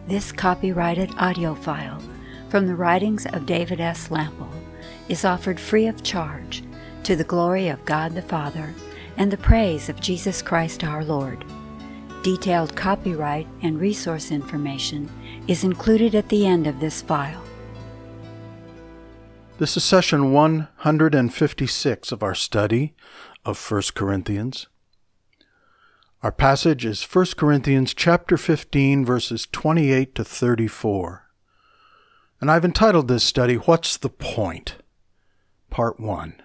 This copyrighted audio file from the writings of David S. Lample is offered free of charge to the glory of God the Father and the praise of Jesus Christ our Lord. Detailed copyright and resource information is included at the end of this file. This is session 156 of our study of 1 Corinthians. Our passage is 1 Corinthians chapter 15, verses 28 to 34. And I've entitled this study, What's the Point? Part 1.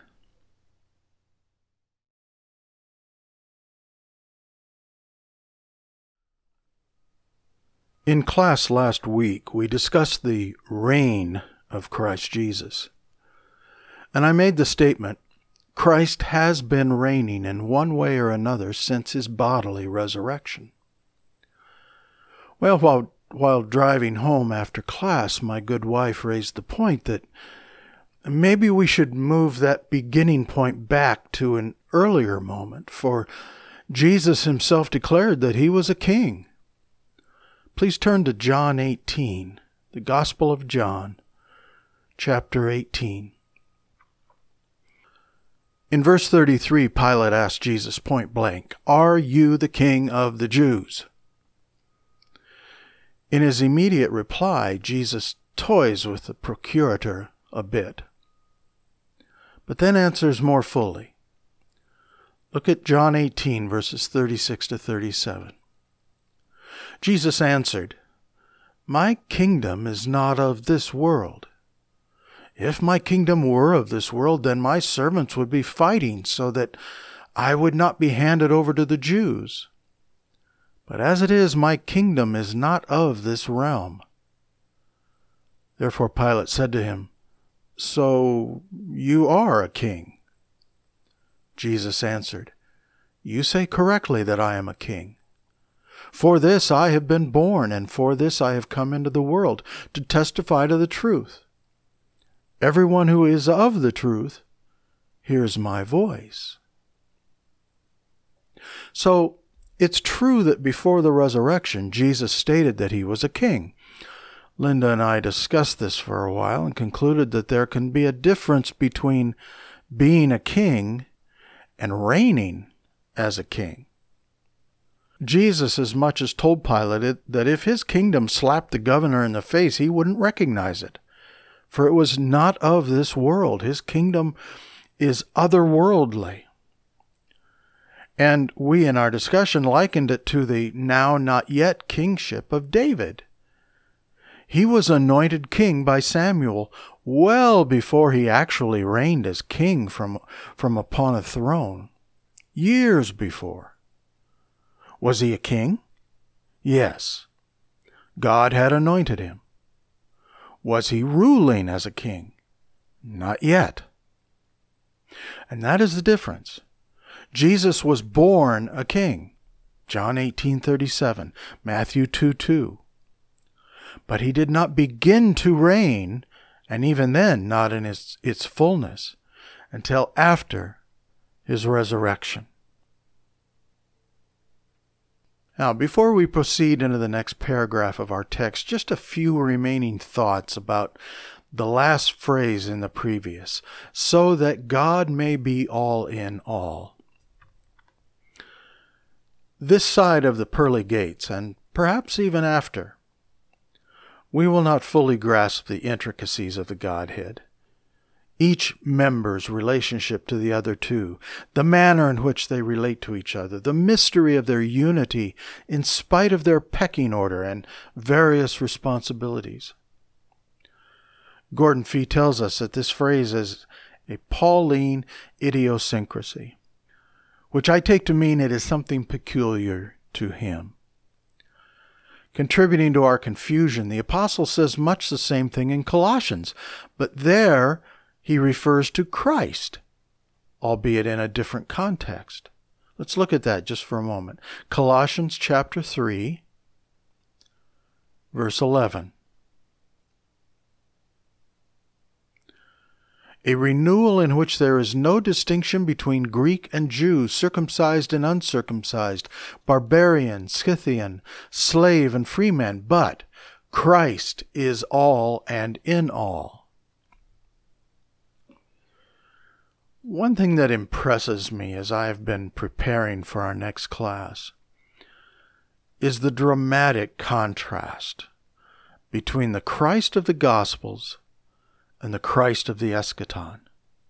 In class last week, we discussed the reign of Christ Jesus. And I made the statement, Christ has been reigning in one way or another since his bodily resurrection. Well, while driving home after class, my good wife raised the point that maybe we should move that beginning point back to an earlier moment, for Jesus himself declared that he was a king. Please turn to John 18, the Gospel of John, chapter 18. In verse 33, Pilate asked Jesus point blank, "Are you the king of the Jews?" In his immediate reply, Jesus toys with the procurator a bit, but then answers more fully. Look at John 18, verses 36 to 37. Jesus answered, "My kingdom is not of this world. If my kingdom were of this world, then my servants would be fighting so that I would not be handed over to the Jews. But as it is, my kingdom is not of this realm." Therefore Pilate said to him, "So you are a king?" Jesus answered, "You say correctly that I am a king. For this I have been born, and for this I have come into the world, to testify to the truth. Everyone who is of the truth hears my voice." So, it's true that before the resurrection, Jesus stated that he was a king. Linda and I discussed this for a while and concluded that there can be a difference between being a king and reigning as a king. Jesus as much as told Pilate that if his kingdom slapped the governor in the face, he wouldn't recognize it. For it was not of this world. His kingdom is otherworldly. And we in our discussion likened it to the now not yet kingship of David. He was anointed king by Samuel well before he actually reigned as king from upon a throne. Years before. Was he a king? Yes. God had anointed him. Was he ruling as a king? Not yet. And that is the difference. Jesus was born a king. John 18:37, Matthew 2:2. But he did not begin to reign, and even then not in its fullness, until after his resurrection. Now, before we proceed into the next paragraph of our text, just a few remaining thoughts about the last phrase in the previous, so that God may be all in all. This side of the pearly gates, and perhaps even after, we will not fully grasp the intricacies of the Godhead. Each member's relationship to the other two, the manner in which they relate to each other, the mystery of their unity in spite of their pecking order and various responsibilities. Gordon Fee tells us that this phrase is a Pauline idiosyncrasy, which I take to mean it is something peculiar to him. Contributing to our confusion, the apostle says much the same thing in Colossians, but there he refers to Christ, albeit in a different context. Let's look at that just for a moment. Colossians chapter 3, verse 11. a renewal in which there is no distinction between Greek and Jew, circumcised and uncircumcised, barbarian, Scythian, slave and free man, but Christ is all and in all. One thing that impresses me as I have been preparing for our next class is the dramatic contrast between the Christ of the Gospels and the Christ of the Eschaton.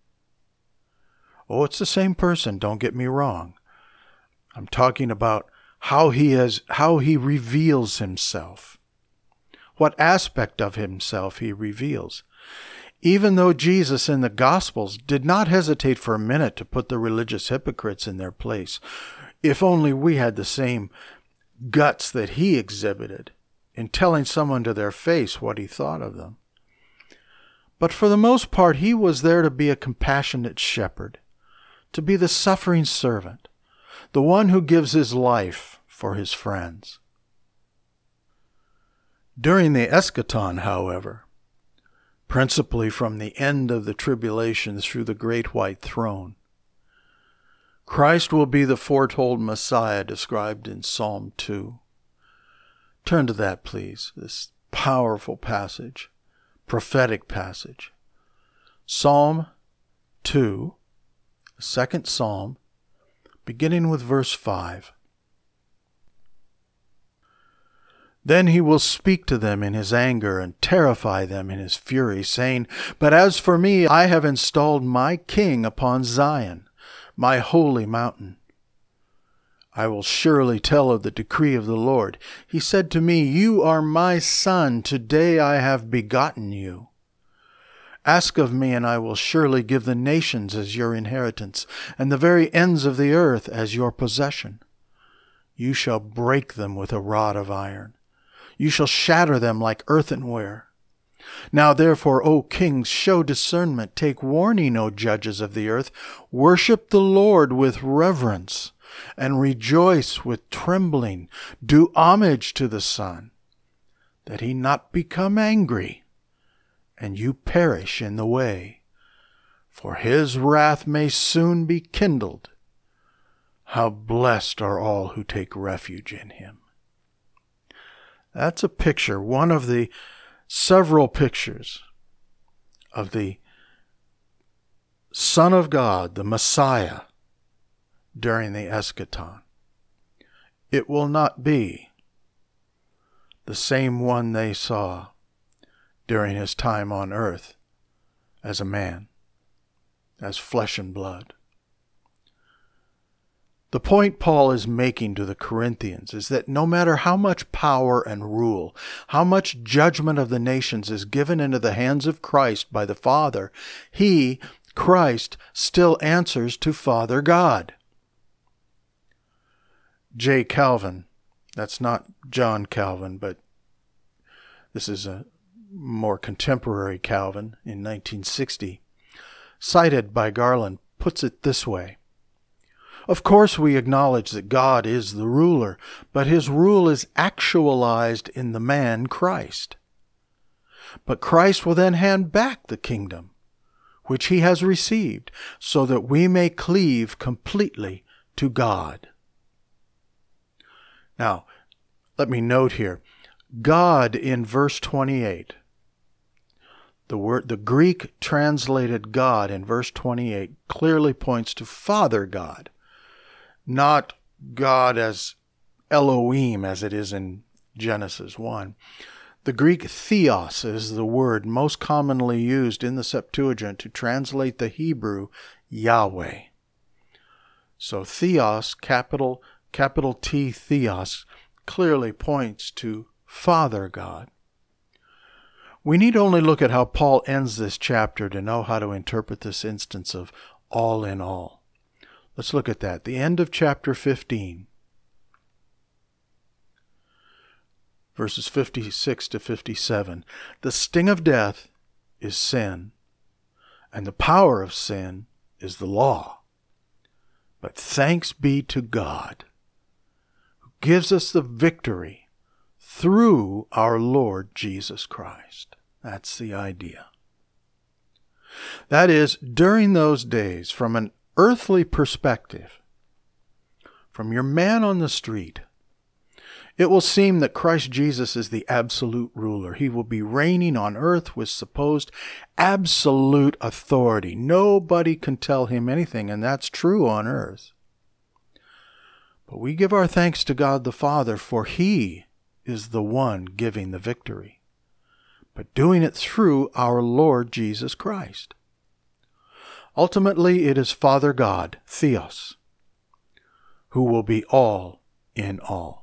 Oh, it's the same person, don't get me wrong. I'm talking about how he reveals himself, what aspect of himself he reveals. Even though Jesus in the Gospels did not hesitate for a minute to put the religious hypocrites in their place, if only we had the same guts that he exhibited in telling someone to their face what he thought of them. But for the most part, he was there to be a compassionate shepherd, to be the suffering servant, the one who gives his life for his friends. During the Eschaton, however, principally from the end of the tribulation through the great white throne, Christ will be the foretold Messiah described in Psalm 2. Turn to that, please, this powerful passage. Prophetic passage. Psalm 2, the second psalm, beginning with verse 5. Then he will speak to them in his anger and terrify them in his fury, saying, "But as for me, I have installed my king upon Zion, my holy mountain. I will surely tell of the decree of the Lord. He said to me, You are my son, today I have begotten you. Ask of me, and I will surely give the nations as your inheritance, and the very ends of the earth as your possession. You shall break them with a rod of iron. You shall shatter them like earthenware. Now therefore, O kings, show discernment. Take warning, O judges of the earth. Worship the Lord with reverence, and rejoice with trembling. Do homage to the Son, that he not become angry, and you perish in the way. For his wrath may soon be kindled. How blessed are all who take refuge in him." That's a picture, one of the several pictures of the Son of God, the Messiah, during the Eschaton. It will not be the same one they saw during his time on earth as a man, as flesh and blood. The point Paul is making to the Corinthians is that no matter how much power and rule, how much judgment of the nations is given into the hands of Christ by the Father, he, Christ, still answers to Father God. J. Calvin, that's not John Calvin, but this is a more contemporary Calvin in 1960, cited by Garland, puts it this way: "Of course we acknowledge that God is the ruler, but his rule is actualized in the man Christ. But Christ will then hand back the kingdom, which he has received, so that we may cleave completely to God." Now, let me note here, God in verse 28, the Greek translated God in verse 28 clearly points to Father God, not God as Elohim as it is in Genesis 1. The Greek theos is the word most commonly used in the Septuagint to translate the Hebrew Yahweh. So theos, capital T theos, clearly points to Father God. We need only look at how Paul ends this chapter to know how to interpret this instance of all in all. Let's look at that. The end of chapter 15, verses 56 to 57. "The sting of death is sin, and the power of sin is the law. But thanks be to God, who gives us the victory through our Lord Jesus Christ." That's the idea. That is, during those days, from an earthly perspective, from your man on the street, it will seem that Christ Jesus is the absolute ruler. He will be reigning on earth with supposed absolute authority. Nobody can tell him anything, and that's true on earth. But we give our thanks to God the Father, for He is the one giving the victory, but doing it through our Lord Jesus Christ. Ultimately, it is Father God, Theos, who will be all in all.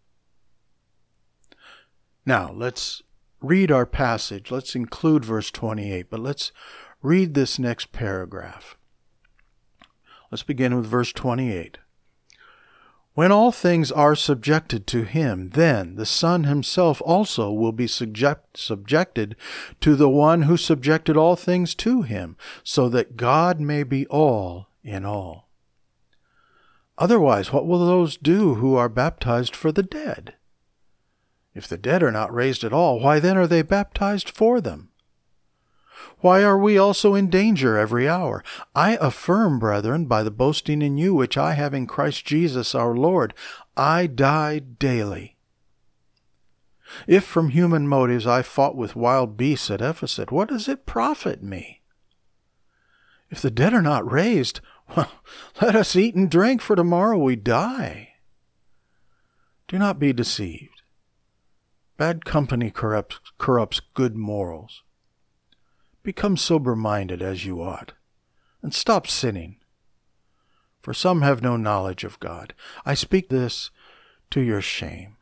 Now, let's read our passage. Let's include verse 28, but let's read this next paragraph. Let's begin with verse 28. When all things are subjected to him, then the Son himself also will be subjected to the one who subjected all things to him, so that God may be all in all. Otherwise, what will those do who are baptized for the dead? If the dead are not raised at all, why then are they baptized for them? Why are we also in danger every hour? I affirm, brethren, by the boasting in you which I have in Christ Jesus our Lord, I die daily. If from human motives I fought with wild beasts at Ephesus, what does it profit me? If the dead are not raised, well, let us eat and drink, for tomorrow we die. Do not be deceived. Bad company corrupts good morals. Become sober-minded as you ought, and stop sinning. For some have no knowledge of God. I speak this to your shame.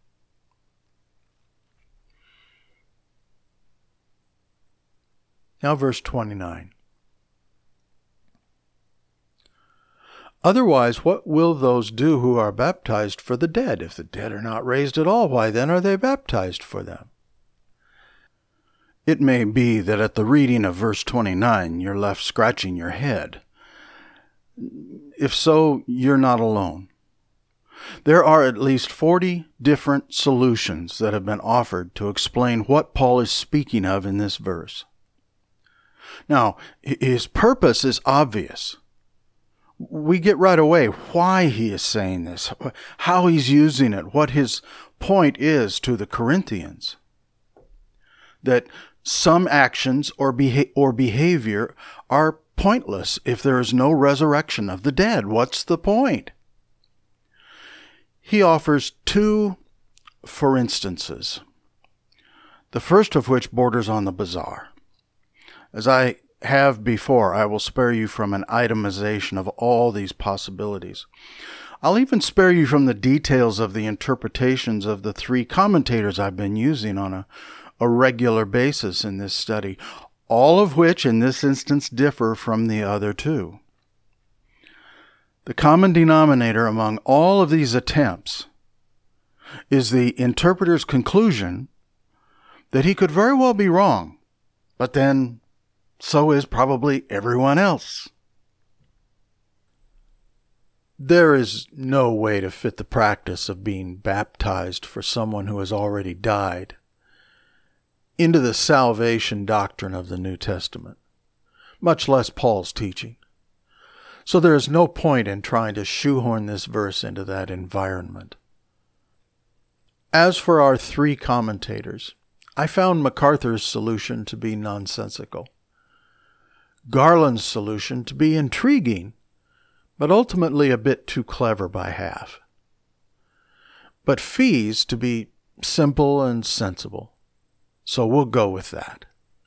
Now verse 29. Otherwise, what will those do who are baptized for the dead? If the dead are not raised at all, why then are they baptized for them? It may be that at the reading of verse 29, you're left scratching your head. If so, you're not alone. There are at least 40 different solutions that have been offered to explain what Paul is speaking of in this verse. Now, his purpose is obvious. We get right away why he is saying this, how he's using it, what his point is to the Corinthians. That some actions or behavior are pointless if there is no resurrection of the dead. What's the point? He offers two for instances, the first of which borders on the bizarre. As I have before, I will spare you from an itemization of all these possibilities. I'll even spare you from the details of the interpretations of the three commentators I've been using on a regular basis in this study, all of which in this instance differ from the other two. The common denominator among all of these attempts is the interpreter's conclusion that he could very well be wrong, but then so is probably everyone else. There is no way to fit the practice of being baptized for someone who has already died into the salvation doctrine of the New Testament, much less Paul's teaching. So there is no point in trying to shoehorn this verse into that environment. As for our three commentators, I found MacArthur's solution to be nonsensical, Garland's solution to be intriguing, but ultimately a bit too clever by half, but Fee's to be simple and sensible. So we'll go with that.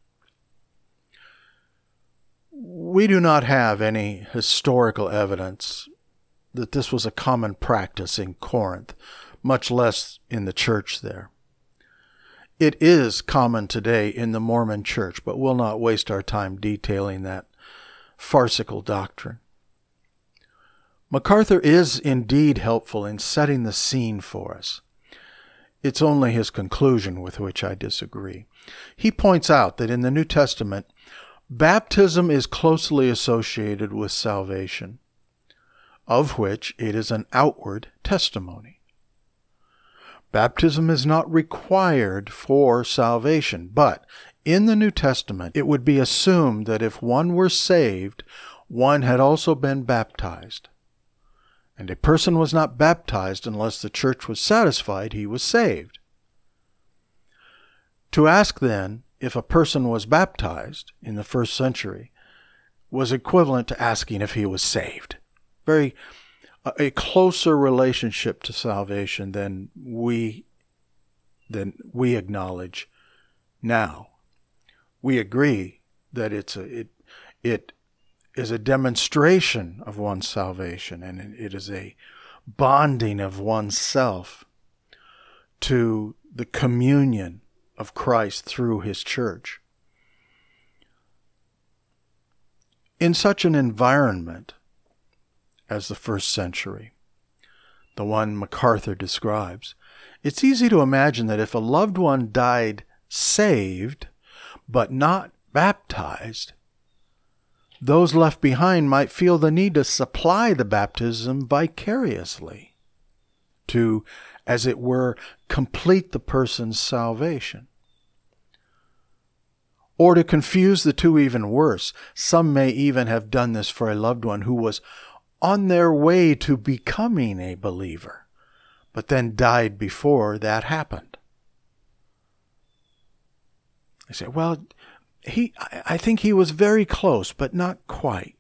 We do not have any historical evidence that this was a common practice in Corinth, much less in the church there. It is common today in the Mormon church, but we'll not waste our time detailing that farcical doctrine. MacArthur is indeed helpful in setting the scene for us. It's only his conclusion with which I disagree. He points out that in the New Testament, baptism is closely associated with salvation, of which it is an outward testimony. Baptism is not required for salvation, but In the New Testament, it would be assumed that if one were saved, one had also been baptized. And a person was not baptized unless the church was satisfied he was saved. To ask then if a person was baptized in the first century was equivalent to asking if he was saved. A closer relationship to salvation than we acknowledge now. We agree that it is a demonstration of one's salvation, and it is a bonding of oneself to the communion of Christ through his church. In such an environment as the first century, the one MacArthur describes, it's easy to imagine that if a loved one died saved but not baptized, those left behind might feel the need to supply the baptism vicariously to, as it were, complete the person's salvation. Or to confuse the two even worse, some may even have done this for a loved one who was on their way to becoming a believer, but then died before that happened. They say, well, I think he was very close, but not quite.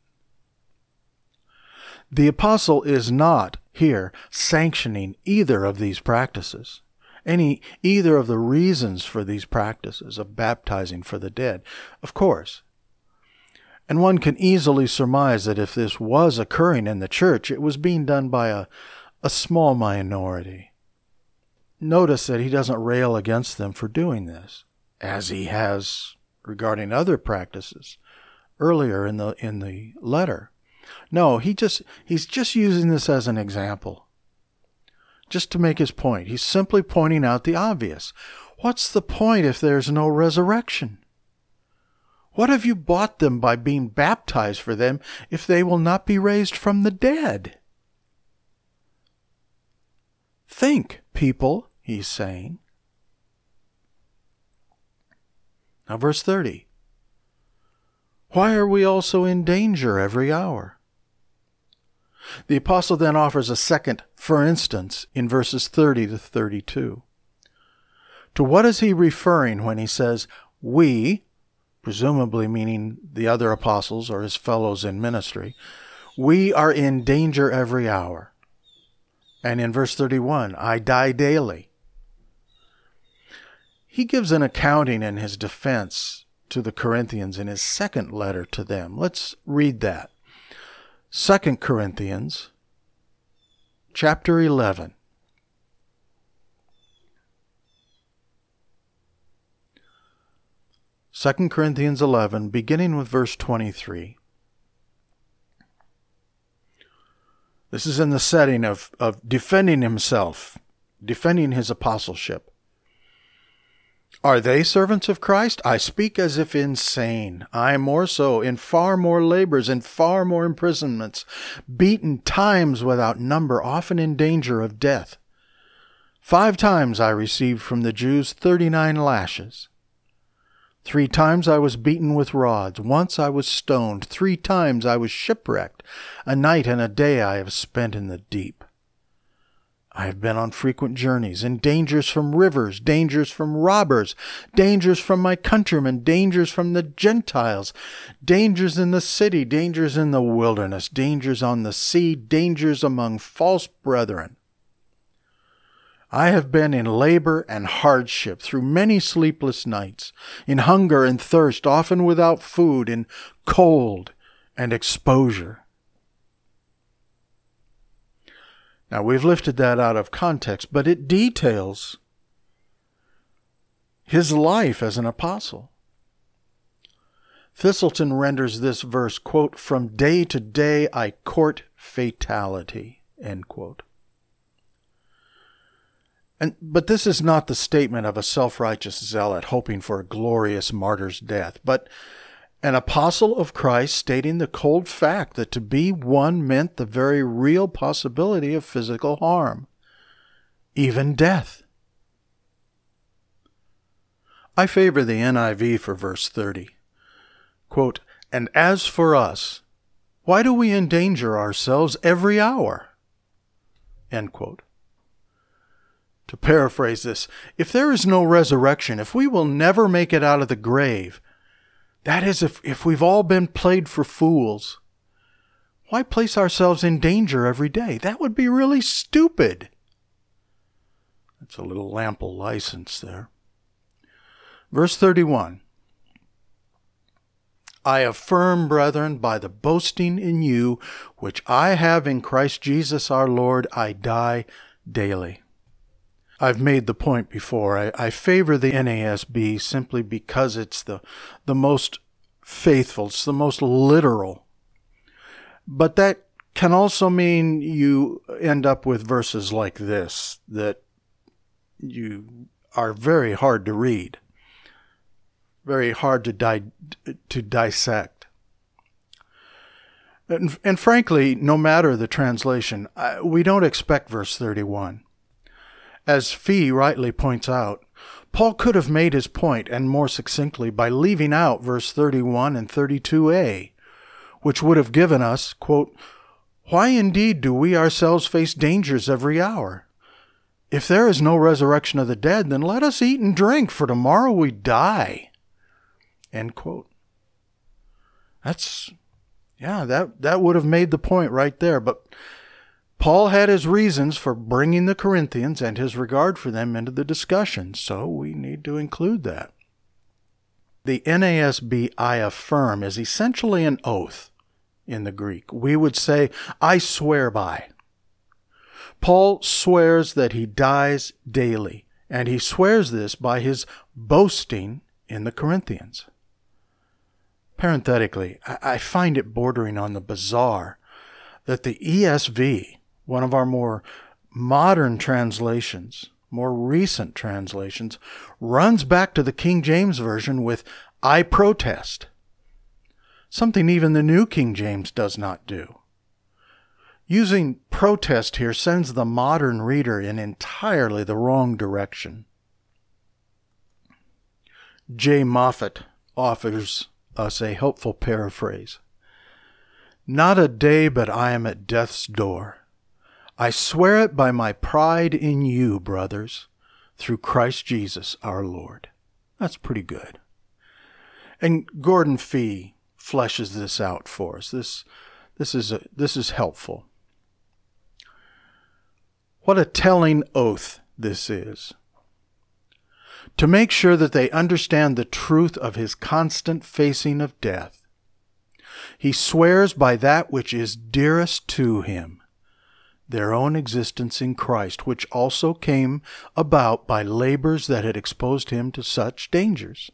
The apostle is not here sanctioning either of these practices, either of the reasons for these practices of baptizing for the dead, of course. And one can easily surmise that if this was occurring in the church, it was being done by a small minority. Notice that he doesn't rail against them for doing this, as he has regarding other practices earlier in the letter. No, he's just using this as an example, just to make his point. He's simply pointing out the obvious. What's the point if there's no resurrection? What have you bought them by being baptized for them if they will not be raised from the dead? Think, people, he's saying. Now, verse 30. Why are we also in danger every hour? The apostle then offers a second for instance in verses 30 to 32. To what is he referring when he says, we, presumably meaning the other apostles or his fellows in ministry, we are in danger every hour? And in verse 31, I die daily. He gives an accounting in his defense to the Corinthians in his second letter to them. Let's read that. 2 Corinthians chapter 11. Second Corinthians 11, beginning with verse 23. This is in the setting of defending himself, defending his apostleship. Are they servants of Christ? I speak as if insane. I more so, in far more labors, in far more imprisonments, beaten times without number, often in danger of death. 5 times I received from the Jews 39 lashes. 3 times I was beaten with rods. Once I was stoned. 3 times I was shipwrecked. A night and a day I have spent in the deep. I have been on frequent journeys, in dangers from rivers, dangers from robbers, dangers from my countrymen, dangers from the Gentiles, dangers in the city, dangers in the wilderness, dangers on the sea, dangers among false brethren. I have been in labor and hardship through many sleepless nights, in hunger and thirst, often without food, in cold and exposure. Now, we've lifted that out of context, but it details his life as an apostle. Thistleton renders this verse, quote, from day to day I court fatality, end quote. But this is not the statement of a self-righteous zealot hoping for a glorious martyr's death, but an apostle of Christ stating the cold fact that to be one meant the very real possibility of physical harm, even death. I favor the NIV for verse 30. Quote, "And as for us, why do we endanger ourselves every hour?" End quote. To paraphrase this, if there is no resurrection, if we will never make it out of the grave, that is, if we've all been played for fools, why place ourselves in danger every day? That would be really stupid. That's a little Lample license there. Verse 31. "I affirm, brethren, by the boasting in you, which I have in Christ Jesus our Lord, I die daily." I've made the point before. I favor the NASB simply because it's the most faithful. It's the most literal. But that can also mean you end up with verses like this that you are very hard to read, very hard to dissect. And frankly, no matter the translation, we don't expect verse 31. As Fee rightly points out, Paul could have made his point, and more succinctly, by leaving out verse 31 and 32a, which would have given us, quote, "Why indeed do we ourselves face dangers every hour? If there is no resurrection of the dead, then let us eat and drink, for tomorrow we die." End quote. That would have made the point right there, but Paul had his reasons for bringing the Corinthians and his regard for them into the discussion, so we need to include that. The NASB "I affirm" is essentially an oath in the Greek. We would say, "I swear by." Paul swears that he dies daily, and he swears this by his boasting in the Corinthians. Parenthetically, I find it bordering on the bizarre that the ESV, one of our more modern translations, more recent translations, runs back to the King James Version with "I protest," something even the New King James does not do. Using protest here sends the modern reader in entirely the wrong direction. J. Moffat offers us a helpful paraphrase. "Not a day but I am at death's door. I swear it by my pride in you, brothers, through Christ Jesus our Lord." That's pretty good. And Gordon Fee fleshes this out for us. This is helpful. What a telling oath this is. To make sure that they understand the truth of his constant facing of death, he swears by that which is dearest to him, their own existence in Christ, which also came about by labors that had exposed him to such dangers.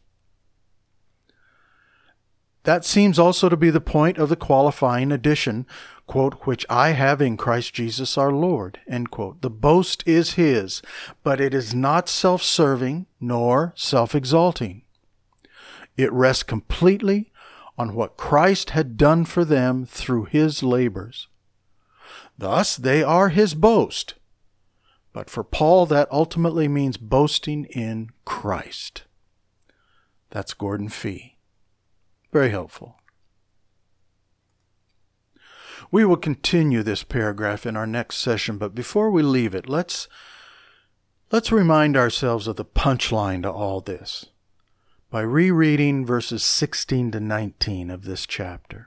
That seems also to be the point of the qualifying addition, quote, "which I have in Christ Jesus our Lord," end quote. The boast is his, but it is not self-serving nor self-exalting. It rests completely on what Christ had done for them through his labors. Thus, they are his boast. But for Paul, that ultimately means boasting in Christ. That's Gordon Fee. Very helpful. We will continue this paragraph in our next session, but before we leave it, let's remind ourselves of the punchline to all this by rereading verses 16 to 19 of this chapter.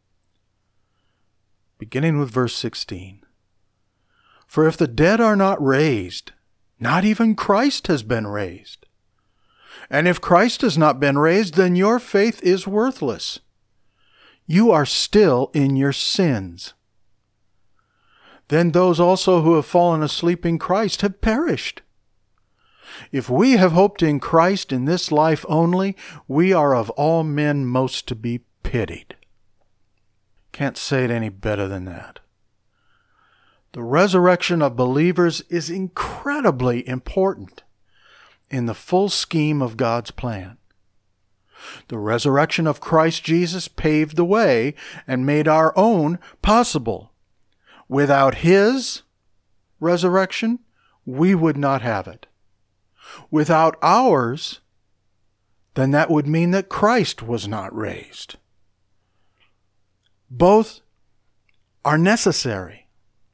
Beginning with verse 16. "For if the dead are not raised, not even Christ has been raised. And if Christ has not been raised, then your faith is worthless. You are still in your sins. Then those also who have fallen asleep in Christ have perished. If we have hoped in Christ in this life only, we are of all men most to be pitied." Can't say it any better than that. The resurrection of believers is incredibly important in the full scheme of God's plan. The resurrection of Christ Jesus paved the way and made our own possible. Without his resurrection, we would not have it. Without ours, then that would mean that Christ was not raised. Both are necessary.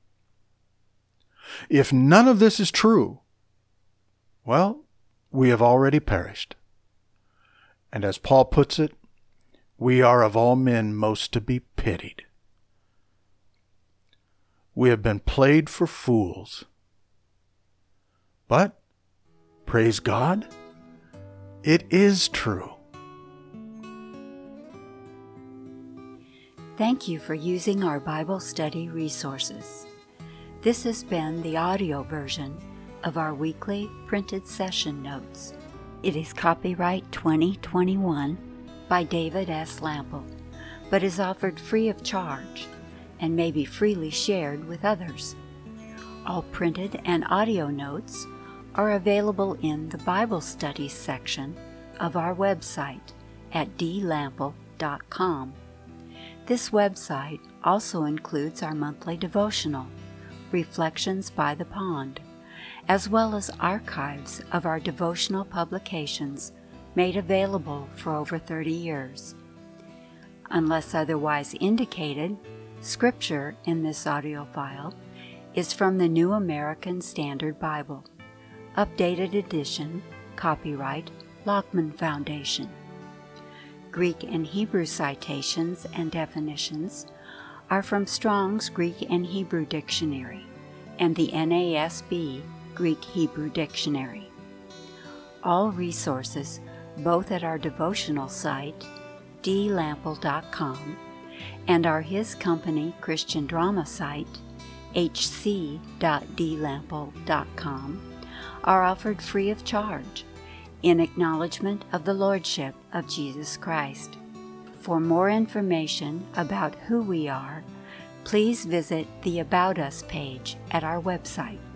If none of this is true, well, we have already perished. And as Paul puts it, we are of all men most to be pitied. We have been played for fools. But, praise God, it is true. Thank you for using our Bible study resources. This has been the audio version of our weekly printed session notes. It is copyright 2021 by David S. Lample, but is offered free of charge and may be freely shared with others. All printed and audio notes are available in the Bible Studies section of our website at dlample.com. This website also includes our monthly devotional, Reflections by the Pond, as well as archives of our devotional publications made available for over 30 years. Unless otherwise indicated, scripture in this audio file is from the New American Standard Bible, updated edition, copyright Lockman Foundation. Greek and Hebrew citations and definitions are from Strong's Greek and Hebrew Dictionary and the NASB Greek-Hebrew Dictionary. All resources, both at our devotional site, dlample.com, and our His Company Christian Drama site, hc.dlample.com, are offered free of charge in acknowledgement of the Lordship of Jesus Christ. For more information about who we are, please visit the About Us page at our website.